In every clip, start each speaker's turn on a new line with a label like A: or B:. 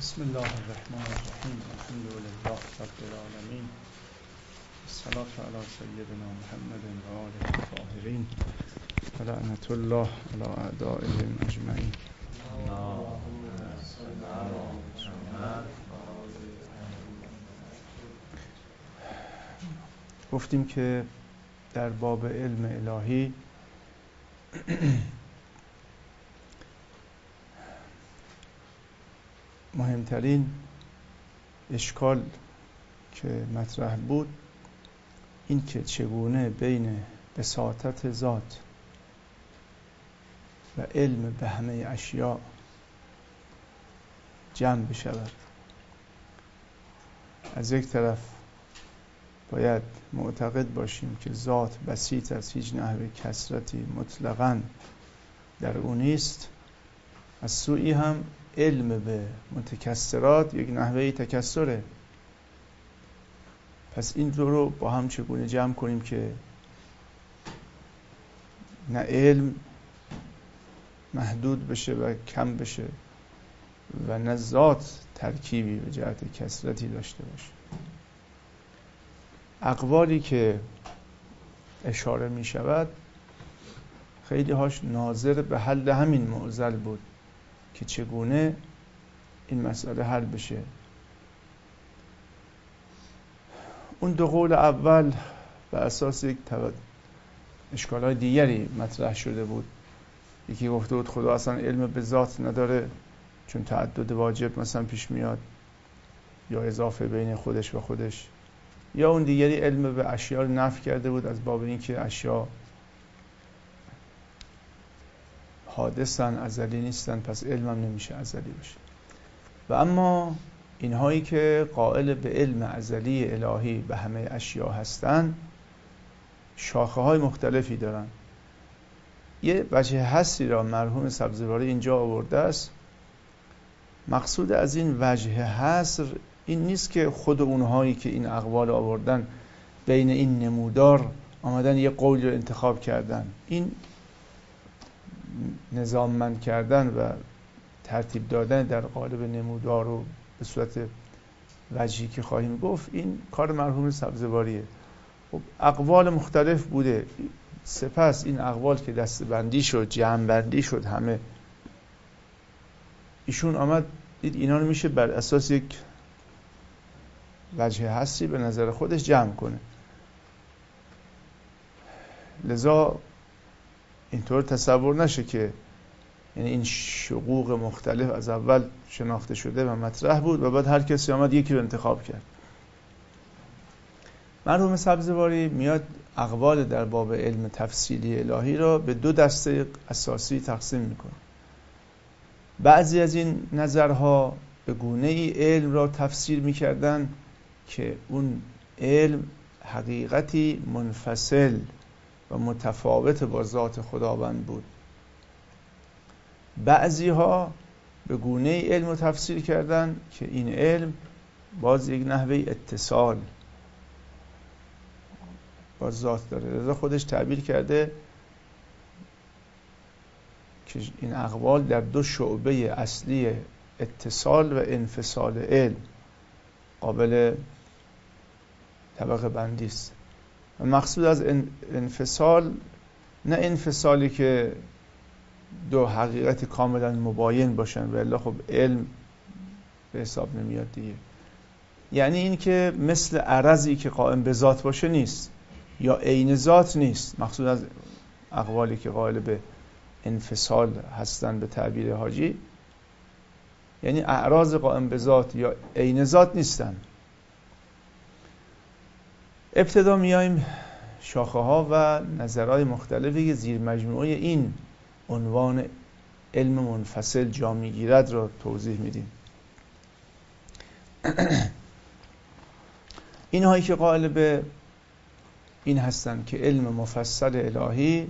A: بسم الله الرحمن الرحیم. الحمد لله رب العالمین. الصلاة علی سیدنا محمد و آله الطاهرین و لعنة الله علی اعدائهم اجمعین. گفتیم که در باب علم الهی مهمترین اشکال که مطرح بود این که چگونه بین بساطت ذات و علم به همه اشیاء جمع بشود. از یک طرف باید معتقد باشیم که ذات بسیط از هیچ نحوه کثرتی مطلقاً در او نیست، از سوی هم علم به متکثرات یک نحوه تکثره. پس این دو رو با هم چگونه جمع کنیم که نه علم محدود بشه و کم بشه و نه ذات ترکیبی به جهت کثرتی داشته باشه. اقوالی که اشاره می شود خیلی هاش ناظر به حل همین معضل بود که چگونه این مسئله حل بشه. اون دو قول اول بر اساس یک اشکال‌های دیگری مطرح شده بود. یکی گفته بود خدا اصلا علم به ذات نداره چون تعدد واجب مثلا پیش میاد یا اضافه بین خودش و خودش، یا اون دیگری علم به اشیاء رو نفی کرده بود از باب اینکه اشیاء حادثن، ازلی نیستن، پس علمم نمیشه ازلی بشه. و اما اینهایی که قائل به علم ازلی الهی به همه اشیاء هستن شاخه های مختلفی دارن. یه وجه حصری را مرحوم سبزواری اینجا آورده است. مقصود از این وجه حصر این نیست که خود اونهایی که این اقوال آوردن بین این نمودار آمدن یه قول رو انتخاب کردن. این نظاممند کردن و ترتیب دادن در قالب نمودار و به صورت وجهی که خواهیم گفت این کار مرحوم سبزواریه. خب اقوال مختلف بوده، سپس این اقوال که دسته‌بندی شد، جمع بندی شد، همه ایشون آمد دید اینا رو میشه بر اساس یک وجه حصری به نظر خودش جمع کنه. لذا اینطور تصور نشه که یعنی این شقوق مختلف از اول شناخته شده و مطرح بود و بعد هر کسی آمد یکی رو انتخاب کرد. مرحوم سبزواری میاد اقوال در باب علم تفصیلی الهی را به دو دسته اساسی تقسیم میکنه. بعضی از این نظرها به گونه ای علم را تفسیر میکردن که اون علم حقیقتی منفصل و متفاوت با ذات خداوند بود. بعضی ها به گونه ای علم رو تفسیر کردن که این علم باز یک نحوه اتصال با ذات داره. لذا خودش تعبیر کرده که این اقوال در دو شعبه اصلی اتصال و انفصال علم قابل طبقه بندی است. و مقصود از انفصال نه انفصالی که دو حقیقت کاملا مباین باشن و الا خب علم به حساب نمیاد دیگه. یعنی این که مثل عرضی که قائم به ذات باشه نیست یا عین ذات نیست. مقصود از اقوالی که قائل به انفصال هستن به تعبیر حاجی یعنی اعراض قائم به ذات یا عین ذات نیستن. ابتدا میایم شاخه ها و نظرهای مختلفی که زیر مجموعه این عنوان علم منفصل جا میگیرد را توضیح میدیم. اینهایی که قائل به این هستند که علم مفصل الهی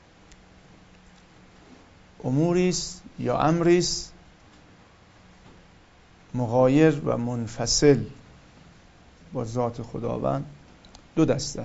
A: اموری است یا امری است مغایر و منفصل با ذات خداوند، دو دسته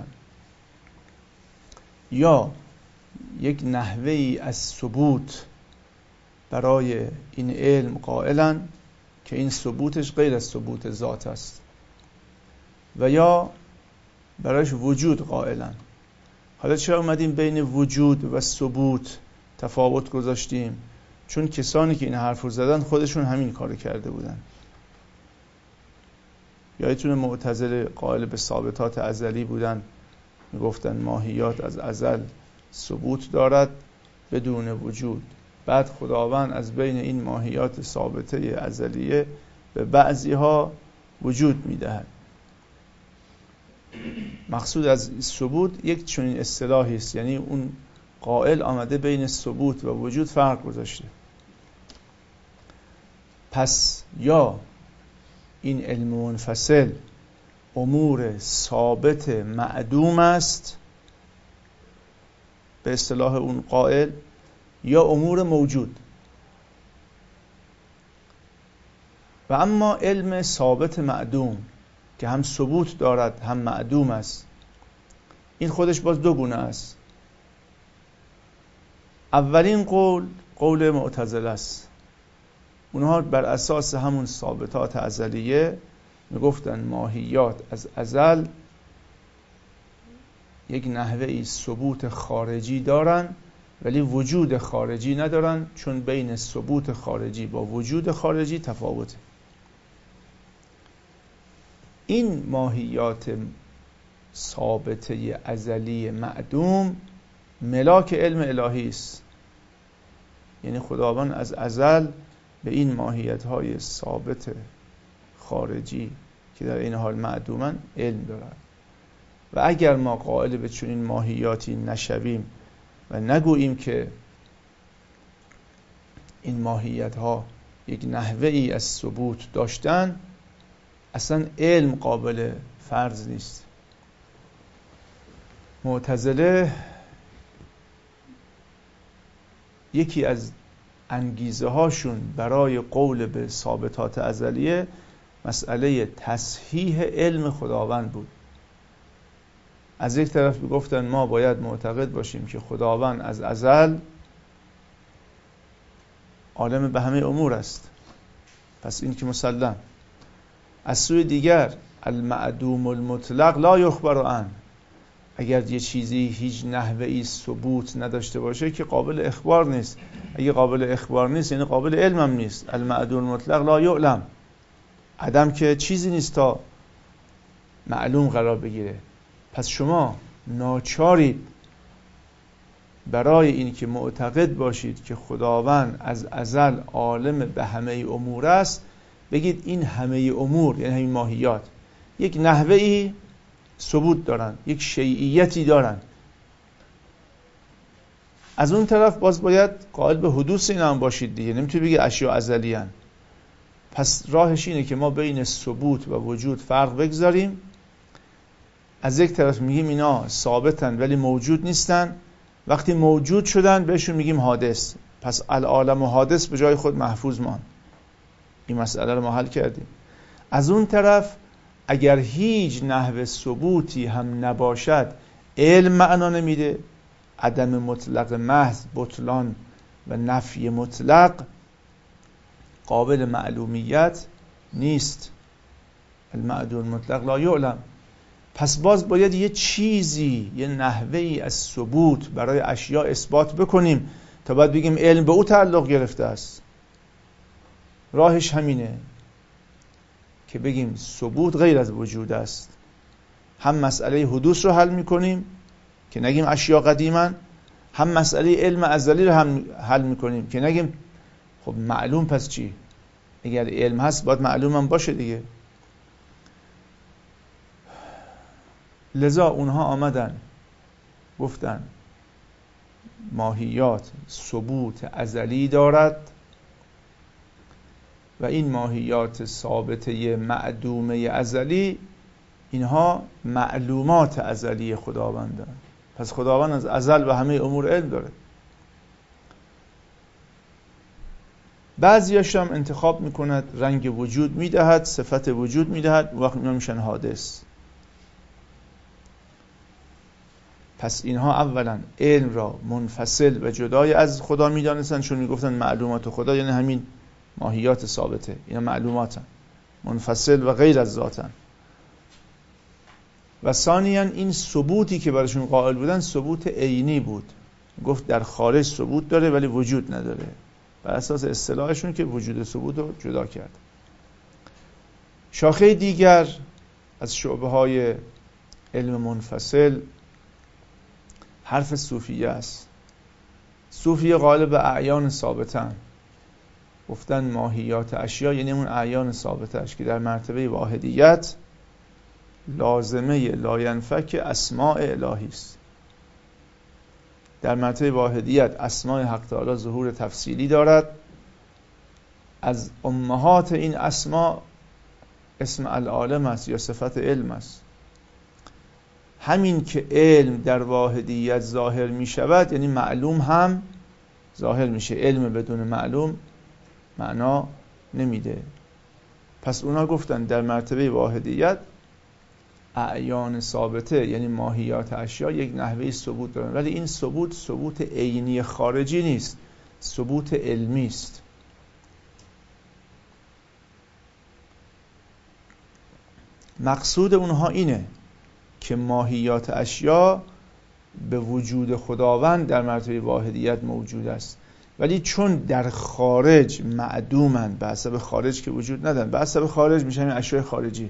A: یا یک نحوه‌ای از ثبوت برای این علم قائلن که این ثبوتش غیر از ثبوت ذات است، و یا برایش وجود قائلن. حالا چرا اومدیم بین وجود و ثبوت تفاوت گذاشتیم؟ چون کسانی که این حرف رو زدن خودشون همین کارو کرده بودن. یادتونه معتزله قائل به ثابتات ازلی بودن، میگفتن ماهیات از ازل ثبوت دارد بدون وجود. بعد خداوند از بین این ماهیات ثابته ازلیه به بعضی ها وجود میدهد. مقصود از ثبوت یک چنین اصطلاحی است، یعنی اون قائل آمده بین ثبوت و وجود فرق گذاشته. پس یا این علم منفصل امور ثابت معدوم است به اصطلاح اون قائل، یا امور موجود. و اما علم ثابت معدوم که هم ثبوت دارد هم معدوم است، این خودش باز دو گونه است. اولین قول معتزله است. اونها بر اساس همون ثابتات ازلیه میگفتن ماهیات از ازل یک نحوه ثبوت خارجی دارن ولی وجود خارجی ندارن، چون بین ثبوت خارجی با وجود خارجی تفاوته. این ماهیات ثابته ازلی معدوم ملاک علم الهی است، یعنی خداوند از ازل به این ماهیت‌های ثابت خارجی که در این حال معدومن علم دارد. و اگر ما قائل به چنین ماهیاتی نشویم و نگوییم که این ماهیت‌ها یک نحوه‌ای از ثبوت داشتن، اصلا علم قابل فرض نیست. معتزله یکی از انگیزه هاشون برای قول به ثابتات ازلیه مسئله تصحیح علم خداوند بود. از یک طرف میگفتن ما باید معتقد باشیم که خداوند از ازل عالم به همه امور است، پس این که مسلم. از سوی دیگر المعدوم المطلق لا یخبر عنه، اگر یه چیزی هیچ نحوه‌ای ثبوت نداشته باشه که قابل اخبار نیست. اگه قابل اخبار نیست یعنی قابل علم هم نیست. المعدوم المطلق لا یعلم، عدم که چیزی نیست تا معلوم قرار بگیره. پس شما ناچارید برای این که معتقد باشید که خداوند از ازل عالم به همه امور است بگید این همه امور یعنی همین ماهیات یک نحوه‌ای ثبوت دارن، یک شیعیتی دارن. از اون طرف باز باید قائل به حدوث اینا هم باشید دیگه، نمیتونی بگی اشیاء ازلی هن. پس راهش اینه که ما بین ثبوت و وجود فرق بگذاریم. از یک طرف میگیم اینا ثابتن ولی موجود نیستن، وقتی موجود شدن بهشون میگیم حادث، پس العالم و حادث به جای خود محفوظ مان. این مسئله رو ما حل کردیم. از اون طرف اگر هیچ نحوه ثبوتی هم نباشد علم معنا نمیده، عدم مطلق محض بطلان و نفی مطلق قابل معلومیت نیست. المعدوم مطلق لا یعلم. پس باز باید یه چیزی، یه نحوهی از ثبوت برای اشیاء اثبات بکنیم تا بعد بگیم علم به او تعلق گرفته است. راهش همینه که بگیم ثبوت غیر از وجود است. هم مسئله حدوث رو حل میکنیم که نگیم اشیاء قدیمن، هم مسئله علم ازلی رو هم حل میکنیم که نگیم خب معلوم پس چی؟ اگر علم هست باید معلوم هم باشه دیگه. لذا اونها آمدن گفتن ماهیات ثبوت ازلی دارد و این ماهیات ثابته معدومه ازلی اینها معلومات ازلی خداوندن. پس خداوند از ازل و همه امور علم داره. بعضیاش هم انتخاب میکند رنگ وجود میدهد، صفت وجود میدهد، وقت اینا میشن حادث. پس اینها اولا علم را منفصل و جدای از خدا میدانستن، چون میگفتن معلومات خدا یعنی همین ماهیات ثابته، اینا معلوماتن، منفصل و غیر از ذاتن. و ثانیاً این ثبوتی که براشون قائل بودن ثبوت عینی بود، گفت در خارج ثبوت داره ولی وجود نداره، بر اساس اصطلاحشون که وجود ثبوت رو جدا کرد. شاخه دیگر از شعبه‌های علم منفصل حرف صوفیه است. صوفیه قائل به اعیان ثابتن، گفتن ماهیات اشیا یعنی اون اعیان ثابتش که در مرتبه واحدیت لازمه لاینفک اسماء الهی است. در مرتبه واحدیت اسماء حق تعالی ظهور تفصیلی دارد. از امهات این اسماء اسم العالم است یا صفت علم است. همین که علم در واحدیت ظاهر می شود یعنی معلوم هم ظاهر میشه. علم بدون معلوم معنا نمیده. پس اونا گفتن در مرتبه واحدیت اعیان ثابته یعنی ماهیات اشیا یک نحوه ثبوت دارن، ولی این ثبوت عینی خارجی نیست، ثبوت علمی است. مقصود اونها اینه که ماهیات اشیا به وجود خداوند در مرتبه واحدیت موجود است، ولی چون در خارج معدومند، به حسب خارج که وجود ندارن، به حسب خارج میشن این اشیاء خارجی.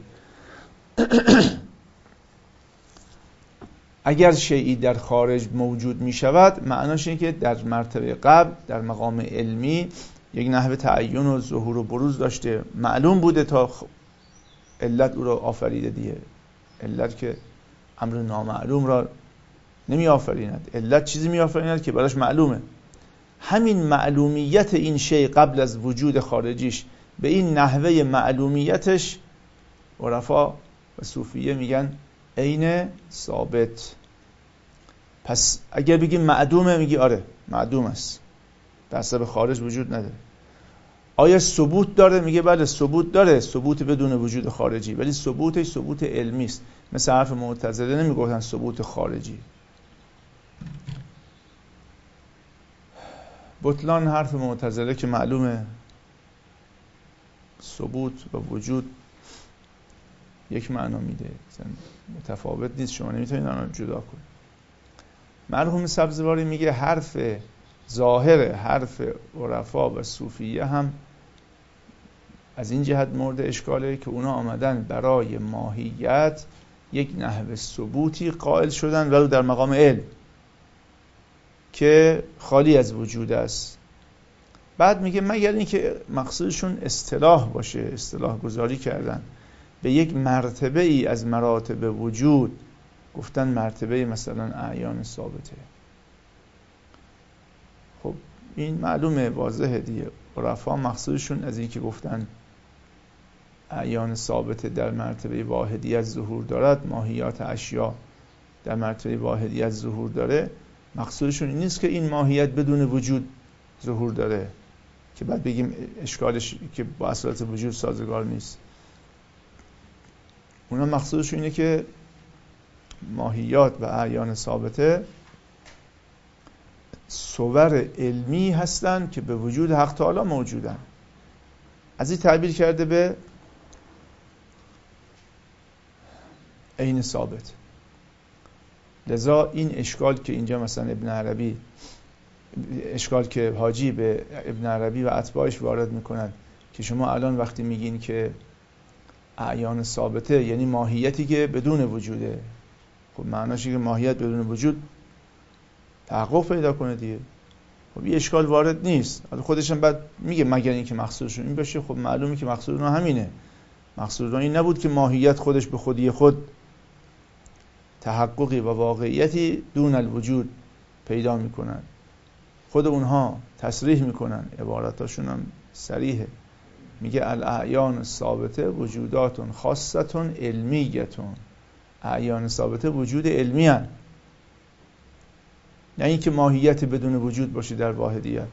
A: اگر شیئی در خارج موجود می شود معناش اینه که در مرتبه قبل در مقام علمی یک نحوه تعین و ظهور و بروز داشته، معلوم بوده تا علت او را آفریده دیگه. علت که امر نامعلوم را نمی آفریند، علت چیزی می آفریند که براش معلومه. همین معلومیت این شیء قبل از وجود خارجیش به این نحوه معلومیتش عرفا و صوفیه میگن عین ثابت. پس اگر بگیم معدومه میگی آره معدوم است، به حسب خارج وجود نداره. آیا ثبوت داره؟ میگه بله ثبوت داره، ثبوت بدون وجود خارجی، ولی ثبوتش ثبوت علمی است. مثل حرف معتزله نمیگفتن ثبوت خارجی. بطلان حرف معتزله که معلومه ثبوت و وجود یک معنا میده، متفاوت نیست، شما نمیتونید آنها رو جدا کنید. مرحوم سبزواری میگه حرف ظاهر حرف عرفا و صوفیه هم از این جهت مورد اشکاله که اونا آمدن برای ماهیت یک نحو ثبوتی قائل شدن ولو در مقام علم که خالی از وجود است. بعد میگه مگر اینکه مقصودشون اصطلاح باشه، اصطلاح گذاری کردن به یک مرتبه ای از مراتب وجود، گفتن مرتبه مثلا اعیان ثابته. خب این معلومه، واضحه دیگه. عرفا مقصودشون از این که گفتن اعیان ثابته در مرتبه واحدیت ظهور دارد، ماهیات اشیا در مرتبه واحدیت ظهور داره، مقصودشون این نیست که این ماهیت بدون وجود ظهور داره که بعد بگیم اشکالش که با اصالت وجود سازگار نیست. اونا مقصودشون اینه که ماهیات و اعیان ثابته صور علمی هستن که به وجود حق تعالی موجودن. از این تعبیر کرده به عین ثابت. لذا این اشکال که اینجا مثلا ابن عربی، اشکال که حاجی به ابن عربی و اتباعش وارد میکنن که شما الان وقتی میگین که اعیان ثابته یعنی ماهیتی که بدون وجوده، خب معناش اینه که ماهیت بدون وجود تحقق پیدا کنه دیگه. خب این اشکال وارد نیست. خودش هم بعد میگه مگر اینکه مقصودشون این باشه. خب معلومه که مقصود اونها همینه. مقصود اونها این نبود که ماهیت خودش به خودی خود تحققی و واقعیتی دون الوجود پیدا میکنن. خود اونها تصریح میکنن، عباراتاشون هم صریحه، میگه الاعیان ثابته وجوداتون خاصتون علمیتون. اعیان ثابته وجود علمی هن، نه اینکه ماهیت بدون وجود باشه در واحدیت.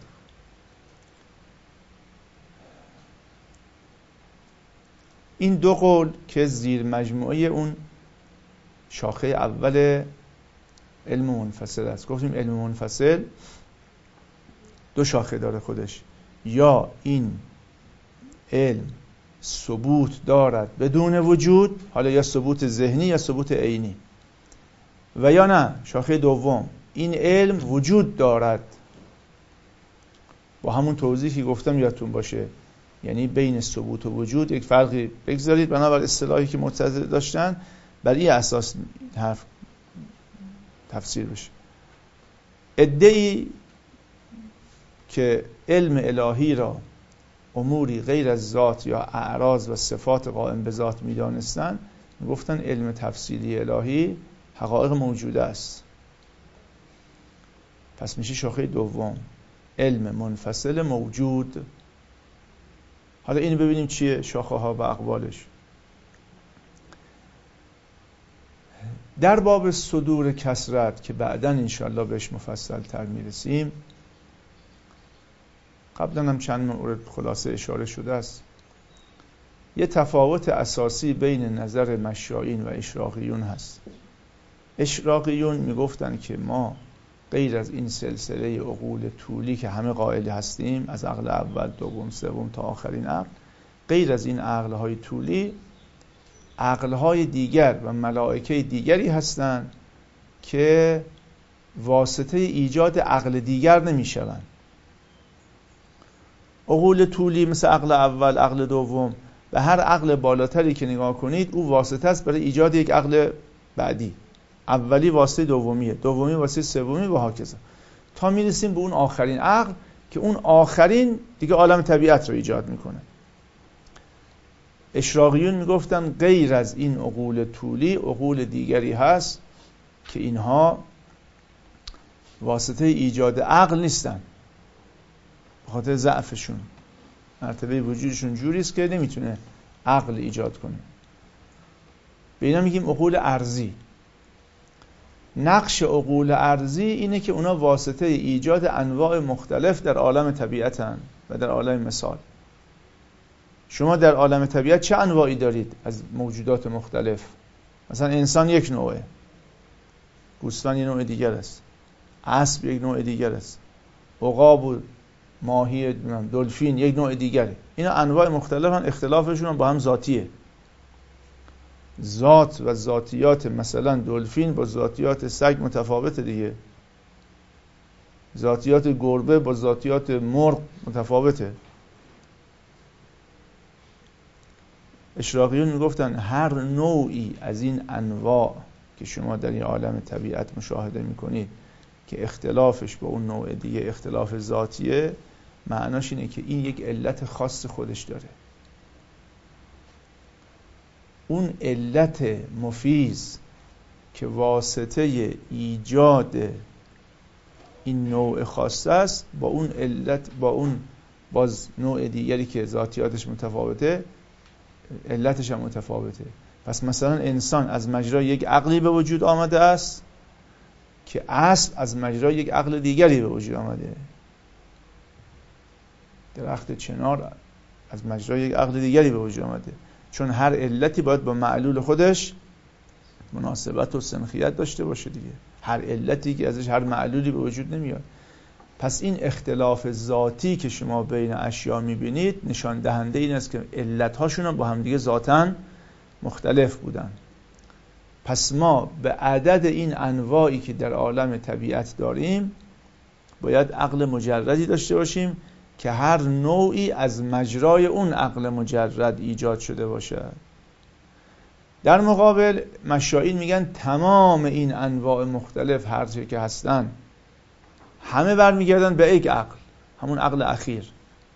A: این دو قول که زیر مجموعه اون شاخه اول علم منفصل است. گفتیم علم منفصل دو شاخه داره خودش، یا این علم ثبوت دارد بدون وجود، حالا یا ثبوت ذهنی یا ثبوت عینی، و یا نه شاخه دوم این علم وجود دارد، با همون توضیحی که گفتم یادتون باشه، یعنی بین ثبوت و وجود یک فرقی بگذارید، بنابر اصطلاحی که معتزله داشتن بر این اساس حرف تفسیر بشه. ادعی که علم الهی را اموری غیر از ذات یا اعراض و صفات قائم به ذات می‌دانستند، گفتن علم تفصیلی الهی حقایق موجوده است. پس میشه شاخه دوم علم منفصل موجود. حالا اینو ببینیم چیه شاخه ها و اقوالش. در باب صدور کثرت که بعداً انشاءالله بهش مفصل تر میرسیم، قبلا هم چند مورد خلاصه اشاره شده است، یه تفاوت اساسی بین نظر مشایین و اشراقیون هست. اشراقیون میگفتن که ما غیر از این سلسله عقول طولی که همه قائل هستیم، از عقل اول، دوم، سوم تا آخرین عقل، غیر از این عقل‌های طولی عقل‌های دیگر و ملائکه دیگری هستند که واسطه ایجاد عقل دیگر نمی‌شوند. عقول طولی مثل عقل اول، عقل دوم، به هر عقل بالاتری که نگاه کنید او واسطه است برای ایجاد یک عقل بعدی. اولی واسطه دومیه، دومی واسطه سومی و هاکذا، تا میرسیم به اون آخرین عقل که اون آخرین دیگه عالم طبیعت رو ایجاد میکنه. اشراقیون میگفتن غیر از این عقول طولی عقول دیگری هست که اینها واسطه ایجاد عقل نیستن، به خاطر ضعفشون، مرتبه وجودشون جوری است که نمیتونه عقل ایجاد کنه. به اینا میگیم عقول ارضی. نقش عقول ارضی اینه که اونا واسطه ایجاد انواع مختلف در عالم طبیعتن و در عالم مثال. شما در عالم طبیعت چه انواعی دارید از موجودات مختلف؟ مثلا انسان یک نوعه، گوسفند یک نوع دیگر است، اسب یک نوع دیگر است، عقاب و ماهی دلفین یک نوع دیگره. اینا انواع مختلفن، اختلافشون هم با هم ذاتیه. ذات و ذاتیات مثلا دلفین با ذاتیات سگ متفاوته دیگه، ذاتیات گربه با ذاتیات مرغ متفاوته. اشراقیون میگفتن هر نوعی از این انواع که شما در این عالم طبیعت مشاهده میکنید که اختلافش با اون نوع دیگه اختلاف ذاتیه، معناش اینه که این یک علت خاص خودش داره. اون علت مفیز که واسطه ایجاد این نوع خاص است، با اون علت، با اون باز نوع دیگری که ذاتیاتش متفاوته علتش هم متفاوته. پس مثلا انسان از مجرای یک عقلی به وجود آمده است که اسب از مجرای یک عقل دیگری به وجود آمده. درخت چنار از مجرای یک عقل دیگری به وجود آمده، چون هر علتی باید با معلول خودش مناسبت و سنخیت داشته باشه دیگه. هر علتی که ازش هر معلولی به وجود نمیاد. پس این اختلاف ذاتی که شما بین اشیا میبینید نشان دهنده این است که علت‌هاشون هم با هم دیگه ذاتاً مختلف بودن. پس ما به عدد این انواعی که در عالم طبیعت داریم باید عقل مجردی داشته باشیم که هر نوعی از مجرای اون عقل مجرد ایجاد شده باشه. در مقابل مشایین میگن تمام این انواع مختلف هر چه که هستن همه برمیگردن به یک عقل، همون عقل اخیر،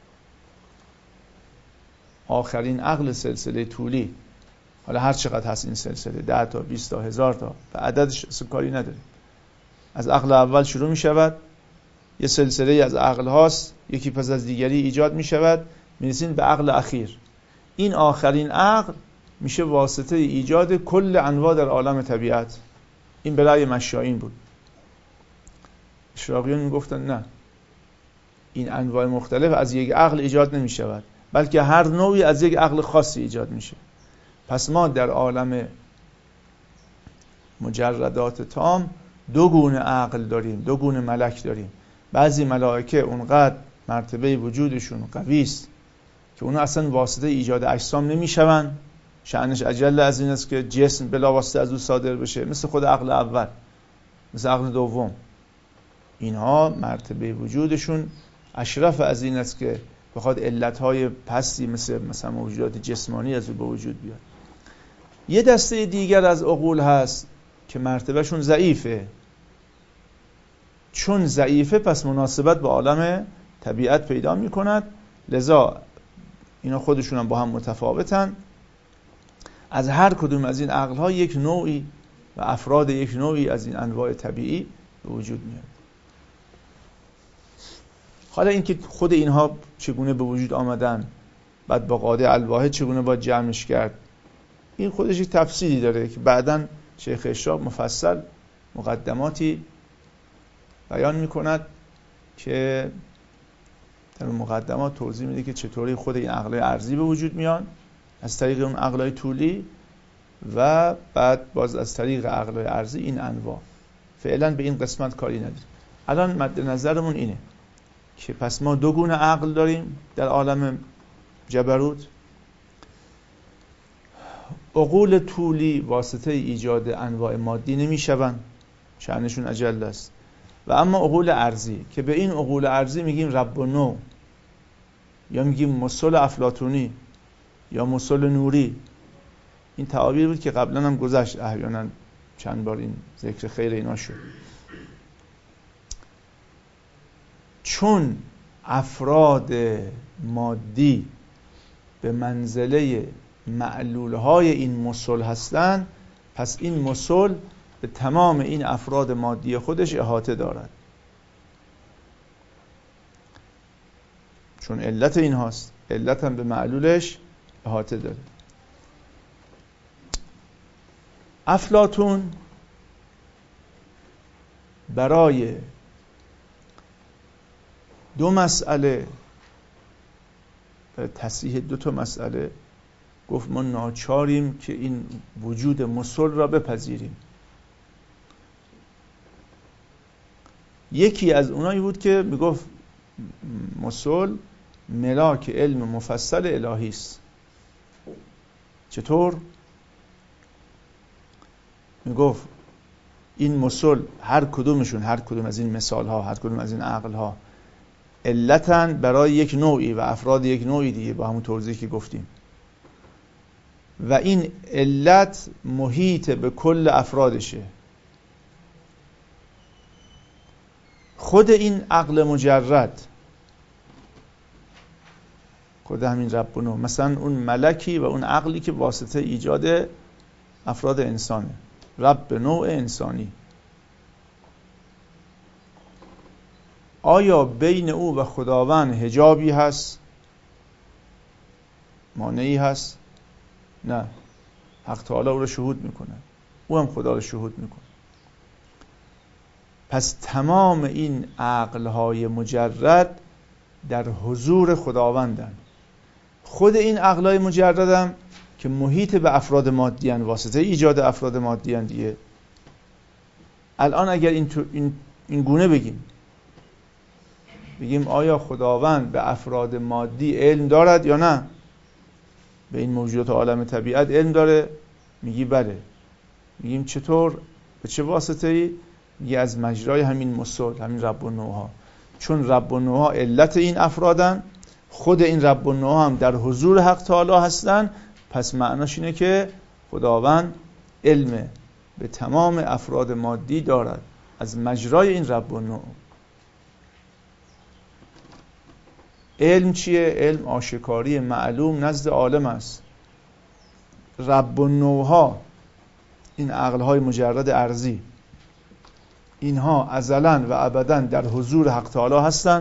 A: آخرین عقل سلسله طولی. حالا هر چقدر هست این سلسله، 10 تا 20 تا 1000 تا، به عددش کاری نداره. از عقل اول شروع می شود، یه سلسله از عقل هاست، یکی پس از دیگری ایجاد می شود، می رسین به عقل اخیر. این آخرین عقل میشه واسطه ایجاد کل انواع در عالم طبیعت. این برای مشایین بود. اشراقیون می گفتن نه، این انواع مختلف از یک عقل ایجاد نمی شود، بلکه هر نوعی از یک عقل خاصی ایجاد میشه. پس ما در عالم مجردات تام دو گونه عقل داریم، دو گونه ملک داریم. بعضی ملائکه اونقدر مرتبه وجودشون قوی است که اونا اصلا واسطه ایجاد اجسام نمیشون، شأنش اجل از این است که جسم بلا واسطه از او صادر بشه، مثل خود عقل اول، مثل عقل دوم. اینها مرتبه وجودشون اشرف از این است که بخواد علتهای پستی مثلا موجودات جسمانی از او به وجود بیاد. یه دسته دیگر از عقول هست که مرتبهشون ضعیفه. چون ضعیفه پس مناسبت به عالم طبیعت پیدا میکند، لذا اینا خودشون هم با هم متفاوتن. از هر کدوم از این عقل‌ها یک نوعی و افراد یک نوعی از این انواع طبیعی به وجود میاد. حالا اینکه خود اینها چگونه به وجود آمدن، بعد با قاعده الواحد چگونه باید جمعش کرد، این خودش یک تفصیلی داره که بعداً شیخ اشراق مفصل مقدماتی بیان میکند که در مقدمات توضیح میده که چطوری خود این عقلای ارضی به وجود میان از طریق اون عقلای طولی و بعد باز از طریق عقلای ارضی این انواع. فعلا به این قسمت کاری نداریم. الان مد نظرمون اینه که پس ما دو گونه عقل داریم در عالم جبروت. عقول طولی واسطه ایجاد انواع مادی نمیشون، شأنشون اجل است. و اما عقول ارضی که به این عقول ارضی میگیم رب و نو، یا میگیم مسل افلاطونی یا مسل نوری. این تعابیر بود که قبلا هم گذشت، احیانا چند بار این ذکر خیر اینا شد. چون افراد مادی به منزله معلولهای این مسل هستند، پس این مسل به تمام این افراد مادی خودش احاطه دارد، چون علت این هاست، علت هم به معلولش احاطه داره. افلاطون برای دو مسئله، برای تصحیح دو تا مسئله گفت ما ناچاریم که این وجود مسل را بپذیریم. یکی از اونایی بود که میگفت مسل ملاک علم مفصل الهی است. چطور؟ میگفت این مسل هر کدوم از این مثال ها، هر کدوم از این عقل ها علتن برای یک نوعی و افراد یک نوعی دیگه، با همون توضیحی که گفتیم، و این علت محیط به کل افرادشه. خود این عقل مجرد، خود همین رب و نو، مثلا اون ملکی و اون عقلی که واسطه ایجاد افراد انسانه، رب نوع انسانی، آیا بین او و خداوند حجابی هست؟ مانعی هست؟ نه. حق تعالی او رو شهود میکنه، او هم خدا رو شهود میکنه. پس تمام این عقلهای مجرد در حضور خداوندن. خود این عقلهای مجرد هم که محیط به افراد مادی هن، واسطه ایجاد افراد مادی هن دیگه. الان اگر این گونه بگیم آیا خداوند به افراد مادی علم دارد یا نه؟ به این موجودات عالم طبیعت علم داره؟ میگی بله. میگیم چطور؟ به چه واسطه‌ای؟ میگی از مجرای همین مسل، همین رب و نوها. چون رب و نوها علت این افرادن، خود این رب و نوها هم در حضور حق تعالی هستن، پس معناش اینه که خداوند علم به تمام افراد مادی دارد از مجرای این رب و نو. علم چیه؟ علم آشکاری معلوم نزد عالم است. رب و نوها، این عقلهای مجرد ارضی، اینها ازلاً و ابداً در حضور حق تعالی هستن،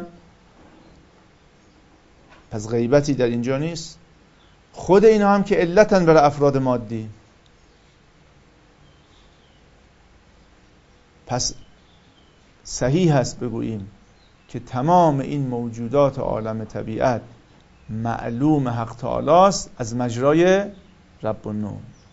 A: پس غیبتی در اینجا نیست. خود اینها هم که علتن برای افراد مادی، پس صحیح هست بگوییم که تمام این موجودات عالم طبیعت معلوم حق تعالی است از مجرای رب و نو.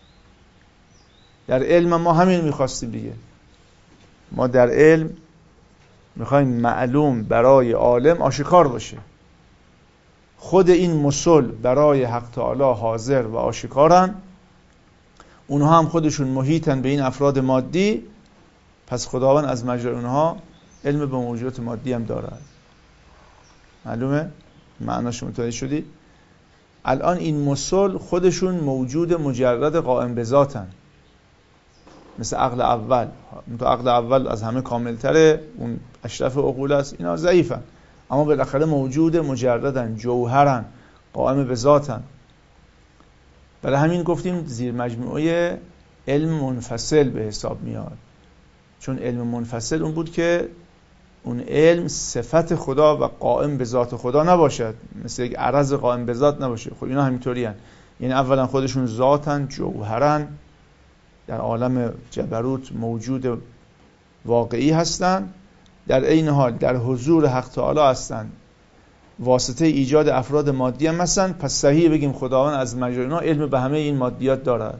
A: در علم ما همین میخواستیم دیگه. ما در علم میخوایم معلوم برای عالم آشکار باشه. خود این مسل برای حق تعالی حاضر و آشکارن، اونها هم خودشون محیطن به این افراد مادی، پس خداوند از مجرای اونها علم به موجودات مادی هم دارد. معلومه؟ معناش متوجه شدی؟ الان این مسل خودشون موجود مجرد قائم به ذاتن، مثل عقل اول. عقل اول از همه کاملتره، اون اشرف عقول است، اینا ضعیفن، اما بالاخره موجود مجردن، جوهرن، قائم به ذاتن. برای همین گفتیم زیر مجموعه علم منفصل به حساب میاد، چون علم منفصل اون بود که اون علم صفت خدا و قائم به ذات خدا نباشد، مثل یک عرض قائم به ذات نباشه. خب اینا همینطوری هن. یعنی اولا خودشون ذاتن، جوهرن، در عالم جبروت موجود واقعی هستن، در عین حال در حضور حق تعالی هستن، واسطه ایجاد افراد مادی هم هستن. پس صحیح بگیم خداوند از مجرای اینا علم به همه این مادیات دارد.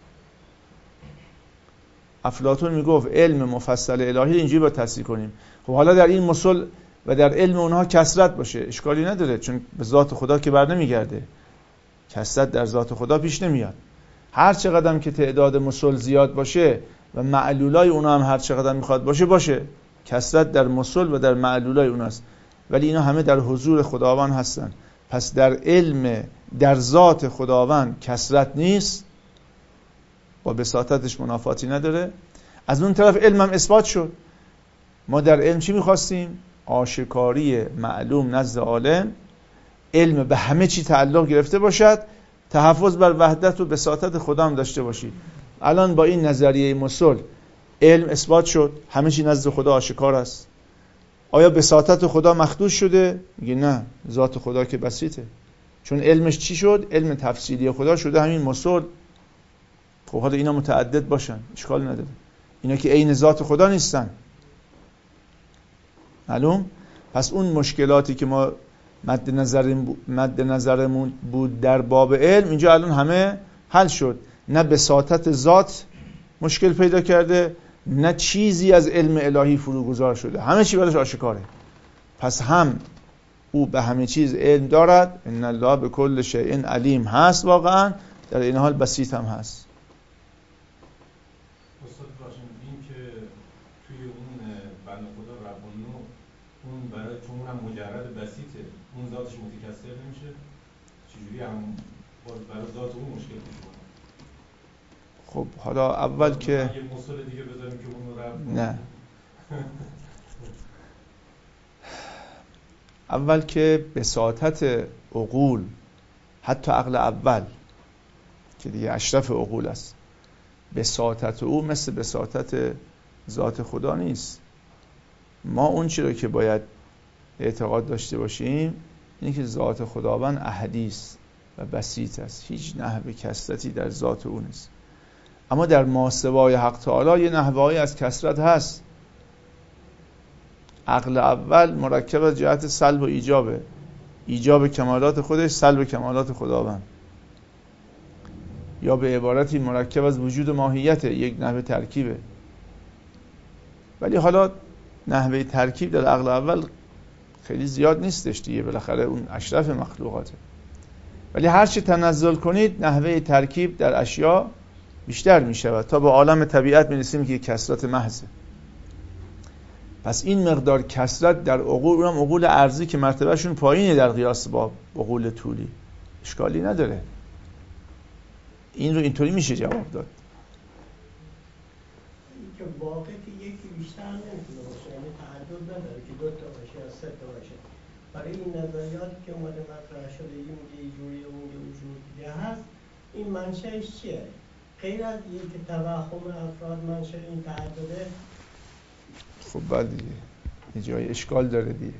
A: افلاطون میگفت علم مفصل الهی اینجوری باید تصدیق کنیم. خب حالا در این مسل و در علم اونها کثرت باشه اشکالی نداره، چون به ذات خدا که بر نمیگرده، کثرت در ذات خدا پیش نمیاد. هر چقدر که تعداد مسل زیاد باشه و معلولای اونها هم هر چقدر میخواد باشه، کثرت در مسل و در معلولای اوناست، ولی اینا همه در حضور خداوند هستن. پس در علم در ذات خداوند کثرت نیست، با بساطتش منافاتی نداره. از اون طرف علم هم اثبات شد. ما در علم چی میخواستیم؟ آشکاری معلوم نزد عالم، علم به همه چی تعلق گرفته باشد، تحفظ بر وحدت و بساطت خدا هم داشته باشید. الان با این نظریه مسل علم اثبات شد، همه چی نزد خدا آشکار است. آیا بساطت خدا مخدوش شده؟ میگه نه، ذات خدا که بسیطه. چون علمش چی شد؟ علم تفصیلی خدا شده همین مسل. خب حالا اینا متعدد باشن اشکال نداره، اینا که عین ذات خدا نیستن. معلوم؟ پس اون مشکلاتی که ما مد نظرمون بود در باب علم، اینجا الان همه حل شد. نه بساطت ذات مشکل پیدا کرده، نه چیزی از علم الهی فروگذار شده، همه چی براش آشکاره. پس هم او به همه چیز علم دارد، ان الله به کل شیء علیم هست، واقعا در این حال بسیط هم هست.
B: استاد باشم این که توی اون بنده خدا ربانو اون برای چون هم مجرد بسیطه، اون ذاتش متکثر نمیشه، چجوری هم برای ذات اون مشکل پیش اومد؟
A: خب حالا اول که
B: یه مسئله دیگه بذاریم که اون رو
A: نه اول که بساطت عقول، حتی عقل اول که دیگه اشرف عقول است، بساطت او مثل بساطت ذات خدا نیست. ما اون چی رو که باید اعتقاد داشته باشیم اینه که ذات خداوند احدی است و بسیط است، هیچ نحو کثرتی در ذات او نیست. اما در ماسوای حق تعالی یه نحوه‌ای از کثرت هست. عقل اول مرکب از جهت سلب و ایجابه، ایجاب کمالات خودش، سلب کمالات خداوند، یا به عبارتی مرکب از وجود ماهیت، یک نحوه ترکیبه. ولی حالا نحوه ترکیب در عقل اول خیلی زیاد نیستش دیگه، بالاخره اون اشرف مخلوقاته. ولی هر چی تنزل کنید نحوه ترکیب در اشیاء بیشتر می شود تا به عالم طبیعت می رسیم که کثرت محضه. پس این مقدار کثرت در عقول، اونم عقول ارضی که مرتبهشون پایینه در قیاس با عقول طولی، اشکالی نداره. این رو اینطوری میشه جواب داد
C: که واقع که یکی بیشتر نمیتونه باشه، یعنی تعدد نداره که 2 تا باشه یا 3 تا باشه. برای این نظریاتی که اومده مطرح شده، این میگه اینجوری، اون میگه اونجوری دیگه هست، این منشأش چیه؟ غیر از اینکه توهم افراد منشأ این تعدده.
A: خب بعد دیگه یه جای اشکال داره دیگه.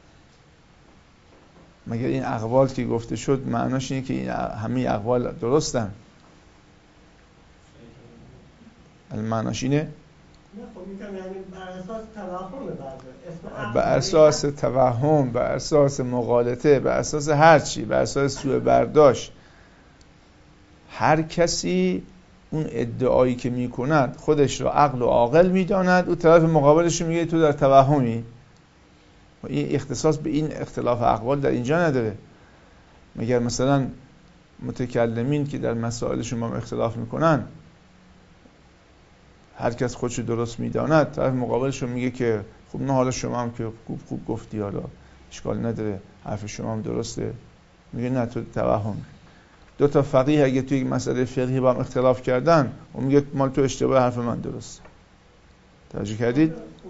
A: مگر این اقوال که گفته شد معناش اینه که این همه اقوال درستن؟ معناش اینه؟
C: نه خب میگم یعنی بر اساس توهم بعضی،
A: بر اساس توهم، بر اساس مغالطه، بر اساس هر چی، بر اساس سوء برداشت، هر کسی اون ادعایی که میکند خودش رو عقل و عاقل میداند، اون طرف مقابلش میگه تو در توهمی. این اختصاص به این اختلاف اقوال در اینجا نداره. مگر مثلا متکلمین که در مسائل شما اختلاف میکنن هر کس خودشو درست میداند، طرف مقابلشون میگه که خب نه حالا شما هم که خوب گفتی، حالا اشکال نداره، حرف شما هم درسته. میگه نه تو توهم. دو تا فقیه اگه توی مسئله فقهی با هم اختلاف کردن و میگه مال تو اشتباه، حرف من درست. توجه کردید؟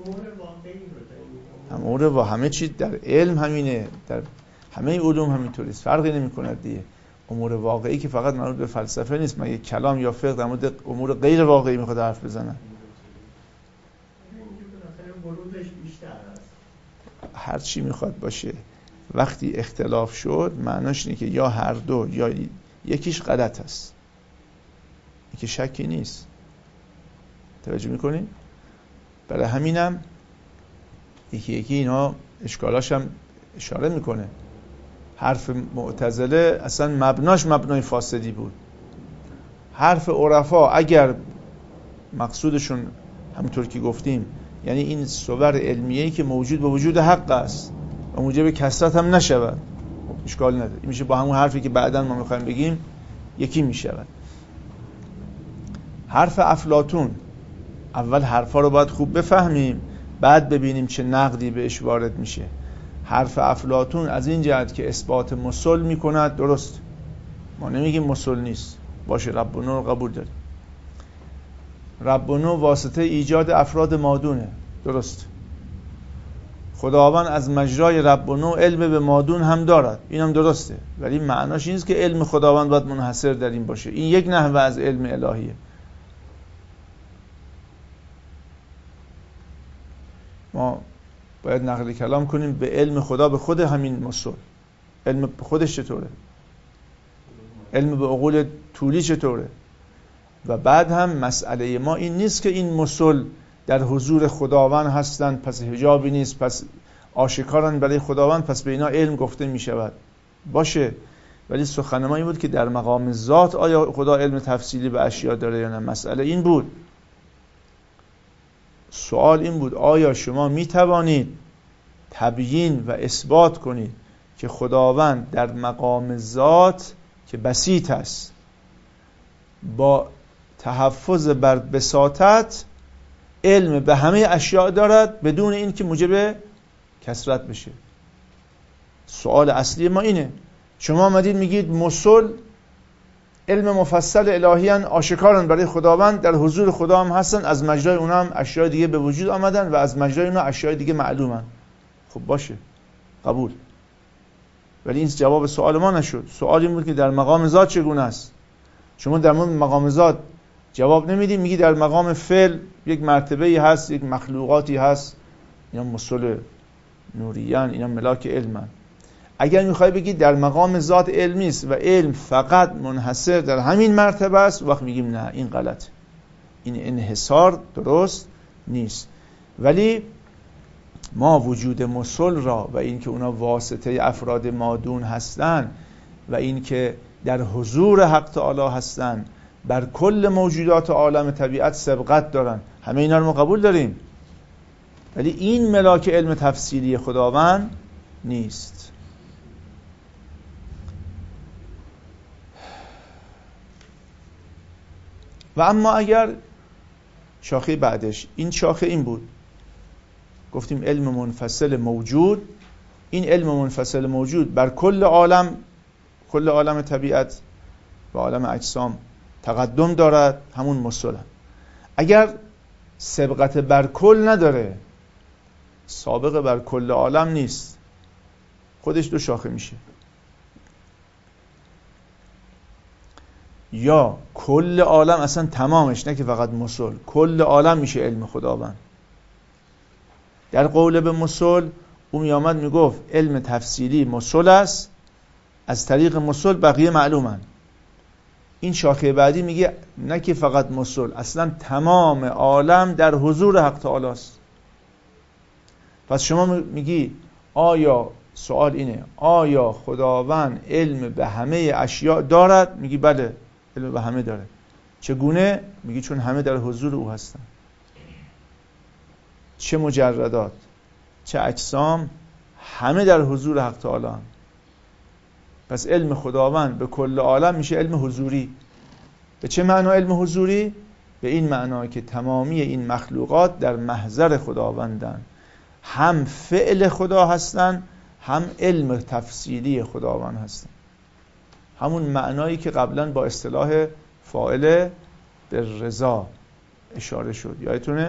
A: امور و همه چیز در علم همینه، در همه علوم همینطوریه، فرقی نمیکنه دیگه. امور واقعی که فقط مربوط به فلسفه نیست، مگه کلام یا فقه در مورد امور غیر واقعی میخواد حرف بزنن؟ هر چی میخواد باشه وقتی اختلاف شد معناش اینه که یا هر دو یا یکیش غلط است، اینکه شکی نیست. توجه میکنین؟ برای همینم یکی اینا اشکالاش هم اشاره میکنه. حرف معتزله اصلا مبناش مبنای فاسدی بود. حرف عرفا اگر مقصودشون همونطور که گفتیم یعنی این صور علمیه‌ای که موجود به وجود حق است و موجب کثرت هم نشود، خب اشکال نداره، این میشه با همون حرفی که بعداً ما میخوایم بگیم یکی میشود. حرف افلاطون، اول حرفا رو باید خوب بفهمیم بعد ببینیم چه نقدی بهش وارد میشه. حرف افلاطون از این جهت که اثبات مسل میکند، درست، ما نمیگیم مسل نیست، باشه رب و نو رو قبول داریم. رب و نو واسطه ایجاد افراد مادونه، درست. خداوند از مجرای رب و نو علم به مادون هم دارد، اینم درسته، ولی معناش این نیست که علم خداوند باید منحصر در این باشه. این یک نحوه از علم الهیه. ما باید نقل کلام کنیم به علم خدا به خود همین مسل. علم به خودش چطوره؟ علم به عقول طولی چطوره؟ و بعد هم مسئله ما این نیست که این مسل در حضور خداوند هستند پس حجابی نیست، پس آشکارن برای خداوند، پس به اینا علم گفته می شود. باشه، ولی سخن ما این بود که در مقام ذات آیا خدا علم تفصیلی به اشیاء داره یا نه. مسئله این بود، سوال این بود آیا شما می توانید تبیین و اثبات کنید که خداوند در مقام ذات که بسیط است با تحفظ بر بساطت علم به همه اشیاء دارد بدون این که موجب کثرت بشه. سوال اصلی ما اینه. شما آمدید میگید مسل علم مفصل الهیان، آشکارن برای خداوند، در حضور خدا هم هستن، از مجرای اونا هم اشیاء دیگه به وجود آمدن و از مجرای اونا اشیاء دیگه معلومن. خب باشه، قبول. ولی این جواب سوال ما نشد. سوال این بود که در مقام ذات چگونه است. شما در مقام ذات جواب نمیدی، میگی در مقام فعل یک مرتبه‌ای هست، یک مخلوقاتی هست، اینا مسل نوریان، اینا ملاک علمن. اگر میخوای بگی در مقام ذات علمی است و علم فقط منحصر در همین مرتبه است، وقت میگیم نه، این غلط، این انحصار درست نیست. ولی ما وجود مسل را و این که اونا واسطه افراد مادون هستن و این که در حضور حق تعالی هستن بر کل موجودات عالم طبیعت سبقت دارن، همه اینا رو ما قبول داریم، ولی این ملاک علم تفصیلی خداوند نیست. و اما اگر شاخه بعدش، این شاخه این بود، گفتیم علم منفصل موجود، این علم منفصل موجود بر کل عالم طبیعت و عالم اجسام تقدم دارد، همون مسل. اگر سبقت بر کل نداره، سابق بر کل عالم نیست، خودش دو شاخه میشه. یا کل عالم اصلا تمامش، نه که فقط مسل، کل عالم میشه علم خداوند. در قول به مسل او میامد میگفت علم تفصیلی مسل است، از طریق مسل بقیه معلومن. این شاخه بعدی میگه نه که فقط مسل، اصلا تمام عالم در حضور حق تعالی است. پس شما میگی آیا، سوال اینه، آیا خداوند علم به همه اشیاء دارد؟ میگی بله، علم به همه داره. چگونه؟ میگی چون همه در حضور او هستن. چه مجردات، چه اجسام، همه در حضور حق تعالی هم. پس علم خداوند به کل عالم میشه علم حضوری. به چه معنا علم حضوری؟ به این معنا که تمامی این مخلوقات در محضر خداوندن، هم فعل خدا هستن هم علم تفصیلی خداوند هستن. همون معنایی که قبلا با اصطلاح فاعل بالرضا اشاره شد. یادتونه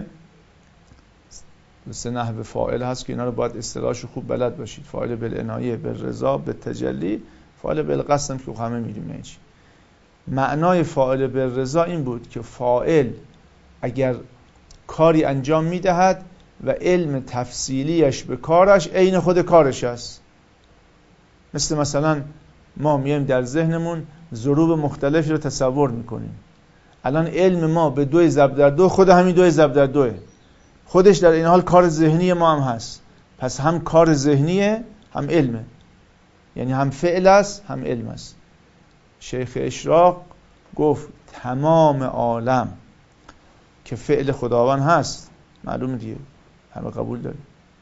A: 3 نحو فاعل هست که اینا رو باید اصطلاحشو خوب بلد باشید. فاعل بالعنایه، بالرضا، بالتجلی، فاعل بالقسم که همه میدونیم یعنی چی. معنای فاعل بالرضا این بود که فاعل اگر کاری انجام میدهد و علم تفصیلیش به کارش عین خود کارش است. مثلا ما میایم در ذهنمون ضروب مختلفی رو تصور میکنیم. الان علم ما به 2 ضرب در 2 خود همین 2 ضرب در 2 خودش در این حال کار ذهنی ما هم هست. پس هم کار ذهنیه هم علمه، یعنی هم فعل است هم علم است. شیخ اشراق گفت تمام عالم که فعل خداوند هست، معلومه دیگه همه قبول داریم،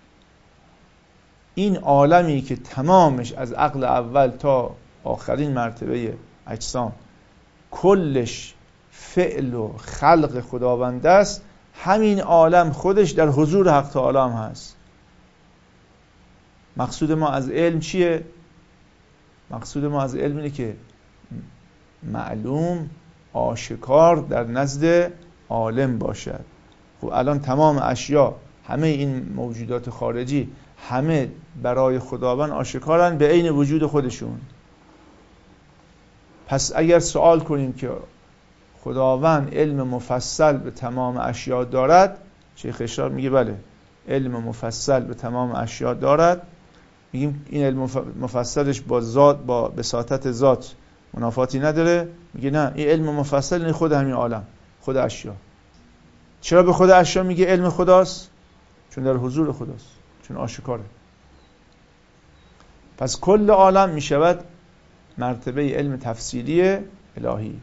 A: این عالمی که تمامش از عقل اول تا آخرین مرتبه اجسام کلش فعل و خلق خداوند است، همین عالم خودش در حضور حق تعالی هم هست. مقصود ما از علم چیه؟ مقصود ما از علم اینه که معلوم آشکار در نزد عالم باشد. خب الان تمام اشیا، همه این موجودات خارجی، همه برای خداوند آشکارن به عین وجود خودشون. پس اگر سوال کنیم که خداوند علم مفصل به تمام اشیا دارد، شیخ اشراق میگه بله، علم مفصل به تمام اشیا دارد. میگیم این علم مفصلش با ذات، با بساطت ذات منافاتی نداره. میگه نه، این علم مفصل این خود همین عالم، خود اشیا. چرا به خود اشیا میگه علم خداست؟ چون در حضور خداست، چون آشکاره. پس کل عالم میشود مرتبه علم تفصیلی الهی.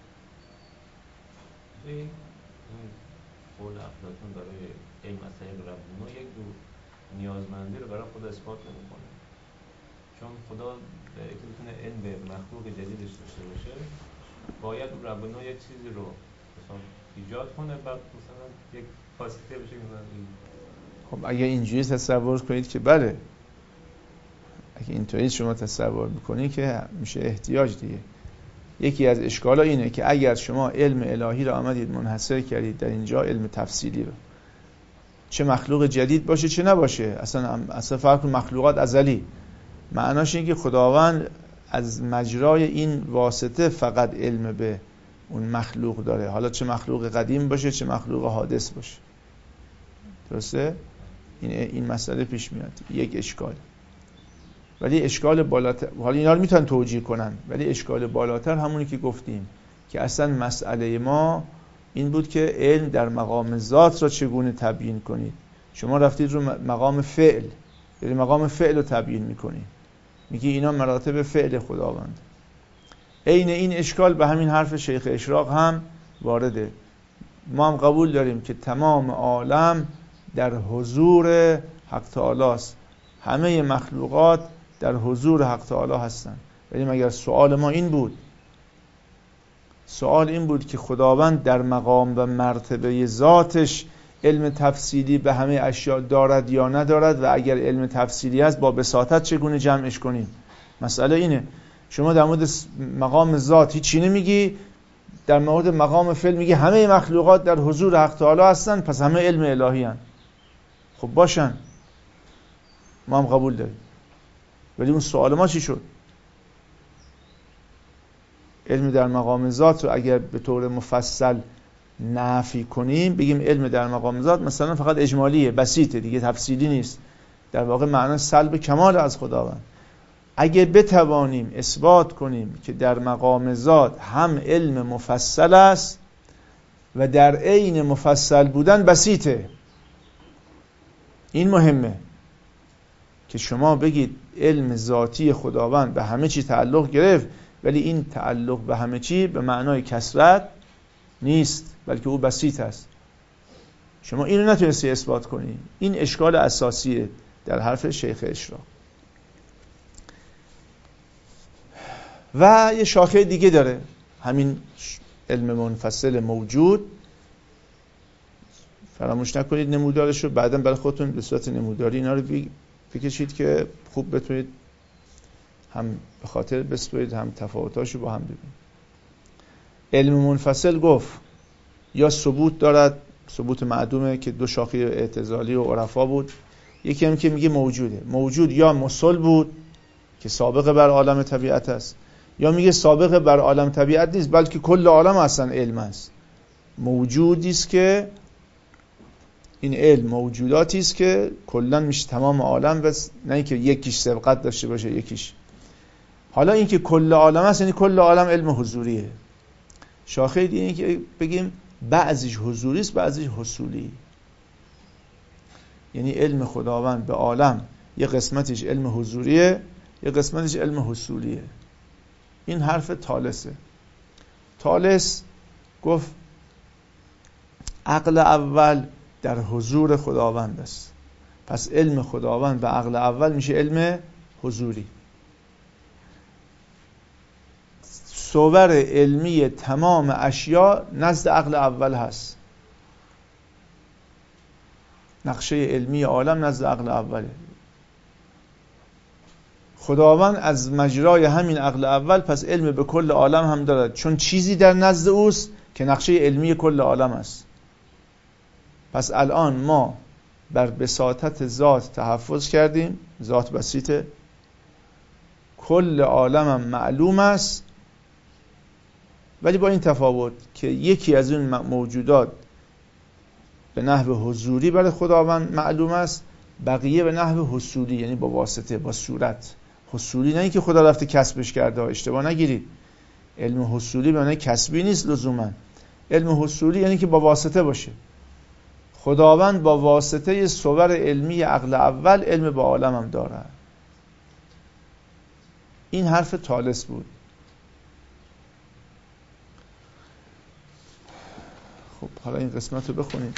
D: این قول افلاطون برای علم از طریق ربنا یک جور نیازمندی رو برای خدا اثبات نمی‌کنه، چون خدا برای اینکه بتونه علم به مخلوق جدیدش داشته باشه باید ربنا یک چیزی رو مثلا ایجاد کنه، بعد مثلا یک واسطه بشه مثلا.
A: خب اگه اینجوری تصور کنید که بله، اگه اینطوری شما تصور میکنید که میشه احتیاج دیگه. یکی از اشکالا اینه که اگر شما علم الهی رو آمدید منحصر کردید در اینجا، علم تفصیلی رو، چه مخلوق جدید باشه چه نباشه، اصلا فرق مخلوقات ازلی، معناش اینه که خداوند از مجرای این واسطه فقط علم به اون مخلوق داره، حالا چه مخلوق قدیم باشه چه مخلوق حادث باشه. درسته؟ این مسئله پیش میاد، یک اشکال. ولی اشکال بالاتر، حالا اینا رو میتونن توجیه کنن، ولی اشکال بالاتر همونی که گفتیم که اصلا مسئله ما این بود که علم در مقام ذات را چگونه تبیین کنید. شما رفتید رو مقام فعل، یعنی مقام فعل رو تبیین میکنید، میگی اینا مراتب فعل خداوند. عین این اشکال به همین حرف شیخ اشراق هم وارده. ما هم قبول داریم که تمام عالم در حضور حق تعالی است، همه مخلوقات در حضور حق تعالی هستن. ولی مگر سوال ما این بود؟ سوال این بود که خداوند در مقام و مرتبه ذاتش علم تفصیلی به همه اشیاء دارد یا ندارد، و اگر علم تفصیلی است با بساطت چگونه جمعش کنیم؟ مسئله اینه. شما در مورد مقام ذات هیچی نمیگی، در مورد مقام فعل میگی همه مخلوقات در حضور حق تعالی هستن، پس همه علم الهی هستن. خب باشن، ما هم قبول داریم. ولی اون سوال ما چی شد؟ علم در مقام ذات رو اگر به طور مفصل نفی کنیم، بگیم علم در مقام ذات مثلا فقط اجمالیه، بسیطه دیگه، تفصیلی نیست، در واقع معنی سلب کمال از خداوند. اگه بتوانیم اثبات کنیم که در مقام ذات هم علم مفصل است و در عین مفصل بودن بسیطه، این مهمه که شما بگید علم ذاتی خداوند به همه چی تعلق گرفت، ولی این تعلق به همه چی به معنای کثرت نیست، بلکه او بسیط است. شما اینو نتونستی اثبات کنی. این اشکال اساسیه در حرف شیخ اشراق. و یه شاخه دیگه داره، همین علم منفصل موجود. فراموش نکنید نمودارش رو بعداً برای خودتون به صورت نموداری اینا رو بکشید که خوب بتونید هم به خاطر بسپرید هم تفاوتاشو با هم ببینید. علم منفصل گفت یا ثبوت دارد، ثبوت معدومه که دو شاخه اعتزالی و عرفا بود. یکی هم که میگه موجوده. موجود یا مسل بود که سابق بر عالم طبیعت است، یا میگه سابق بر عالم طبیعت نیست بلکه کل عالم اصلا علم است. موجودی است که این علم موجوداتی است که کلا میشه تمام عالم، بس نه اینکه یکیش سبقت داشته باشه یکیش. حالا اینکه کل عالم است یعنی کل عالم علم حضوریه. شاخه دیگه این که بگیم بعضیش حضوری است بعضیش حصولی، یعنی علم خداوند به عالم یه قسمتش علم حضوریه یه قسمتش علم حصولیه. این حرف طالسه. طالس گفت عقل اول در حضور خداوند است، پس علم خداوند به عقل اول میشه علم حضوری. صور علمی تمام اشیاء نزد عقل اول هست. نقشه علمی عالم نزد عقل اوله. خداوند از مجرای همین عقل اول پس علم به کل عالم هم دارد، چون چیزی در نزد اوست که نقشه علمی کل عالم است. پس الان ما بر بساطت ذات تحفظ کردیم، ذات بسیطه، کل عالم هم معلوم است، ولی با این تفاوت که یکی از اون موجودات به نحو حضوری برای خداوند معلوم است، بقیه به نحو حصولی، یعنی با واسطه، با صورت. حصولی نه اینکه خدا رفته کسبش کرده، اشتباه نگیرید. علم حصولی به معنی کسبی نیست لزوما. علم حصولی یعنی که با واسطه باشه. خداوند با واسطه صور علمی عقل اول علم با عالم هم داره. این حرف طالس بود. خب حالا این قسمت رو بخونید.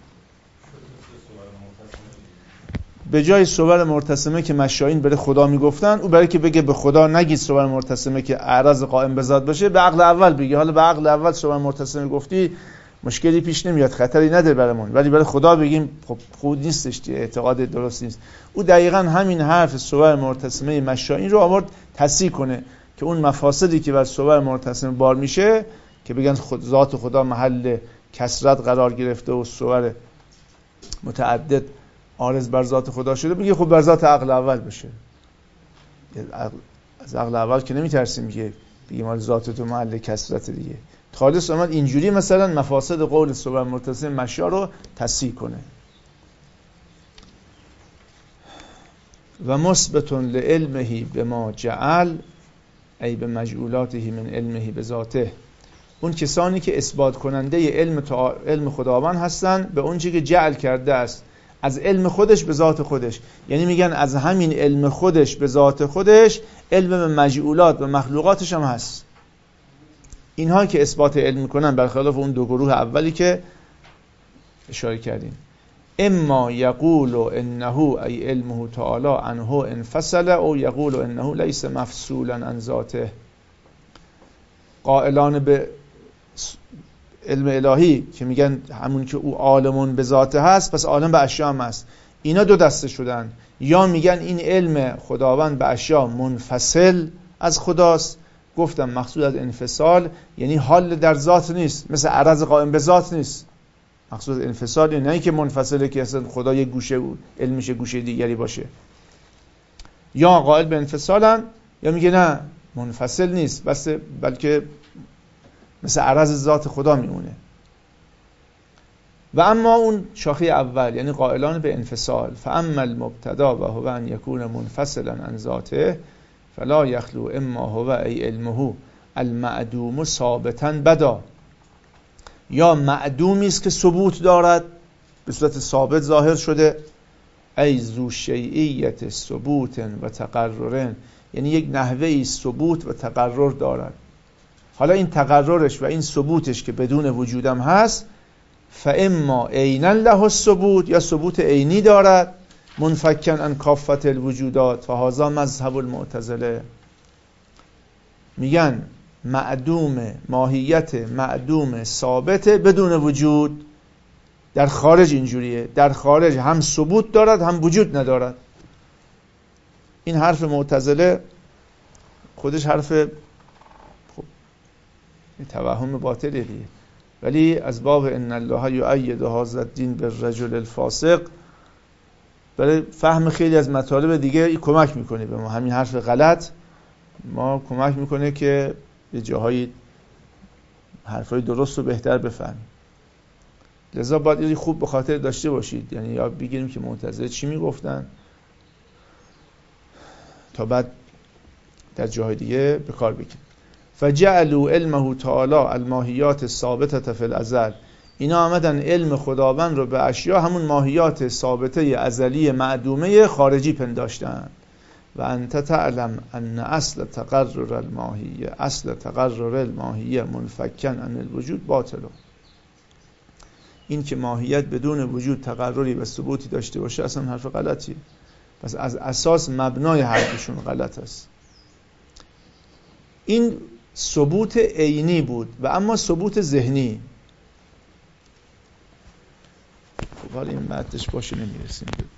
A: به جای صور مرتسمه که مشایین بره خدا میگفتن، او برای که بگه به خدا نگید صور مرتسمه که اعراض قائم به ذات باشه، به عقل اول بگی. حالا به عقل اول صور مرتسمه گفتی مشکلی پیش نمیاد، خطری نداره برامون، ولی برای خدا بگیم خب خود نیستش، اعتقاد درست نیست. او دقیقاً همین حرف صور مرتسمه مشایین رو آورد تصحیح کنه که اون مفاسدی که بر صور مرتسمه بار میشه که بگن ذات خدا محل کثرت قرار گرفته و صور متعدد عارض بر ذات خدا شده، میگه خب بر ذات عقل اول بشه. از عقل اول که نمیترسیم میگه بگیم مال ذات تو محل کثرت دیگه. طالس اومد اینجوری مثلا مفاسد قول صور مرتسم مشا رو تصحیح کنه. و مثبت لعلمه بما جعل ای به مجعولاته من علمه به ذاته. اون کسانی که اثبات کننده علم خداوند هستن به اون چیزی که جعل کرده است از علم خودش به ذات خودش، یعنی میگن از همین علم خودش به ذات خودش علم به مجعولات و مخلوقاتش هم هست. اینها که اثبات علم میکنن برخلاف اون دو گروه اولی که اشاره کردیم. اما یقول انه ای علمه تعالی عنه انفصل او یقول انه لیس مفصولا عن ذاته. قائلان به علم الهی که میگن همون که او عالمون به ذاته هست پس عالم به اشیاء هم هست، اینا دو دسته شدن. یا میگن این علم خداوند به اشیاء منفصل از خداست. گفتم مقصود از انفصال یعنی حال در ذات نیست، مثل عرض قائم به ذات نیست. مقصود از انفصال یعنی نه که منفصله که اصلا خدا یک گوشه علمش گوشه دیگری باشه. یا قائل به انفصالن یا میگه نه منفصل نیست بلکه مثل عرض ذات خدا میمونه. و اما اون شاخه اول یعنی قائلان به انفصال، فاما المبتدا و هو ان یکون منفصلا عن ذاته فلا یخلو اما هو ای علمه المعدوم ثابتا بدا. یا معدومی است که ثبوت دارد به صورت ثابت ظاهر شده، ای ذو شیعیت ثبوت و تقرر، یعنی یک نحوه ثبوت و تقرر دارد. حالا این تقررش و این ثبوتش که بدون وجودم هست، فاما عینا له الثبوت، یا ثبوت عینی دارد منفکن عن کافة الوجودات، فهذا مذهب المعتزله. میگن معدوم، ماهیت معدوم ثابت بدون وجود. در خارج اینجوریه، در خارج هم ثبوت دارد هم وجود ندارد. این حرف معتزله خودش حرف توهم باطلیه دیگه، ولی از باب ان الله یؤید هذا الدین بالرجل الفاسق برای فهم خیلی از مطالب دیگه کمک میکنه به ما. همین حرف غلط ما کمک میکنه که یه جاهایی حرفای درست رو بهتر بفهمیم. لذا باید این خوب به خاطر داشته باشید، یعنی یا بگیریم که معتزله چی میگفتن تا بعد در جاهای دیگه به کار بگیریم. فجعلوا علمه تعالی الماهیات ثابته فی الازل، اینا آمدن علم خداوند رو به اشیا همون ماهیات ثابته ازلی معدومه خارجی پنداشتن. و انت تعلم ان اصل تقرر الماهیه منفکن عن الوجود باطل. این که ماهیت بدون وجود تقرری و ثبوتی داشته باشه اصلا حرف غلطیه. پس از اساس مبنای حرفشون غلط است. این ثبوت عینی بود و اما ثبوت ذهنی، خب حالا این متنش باشه نمیرسیم.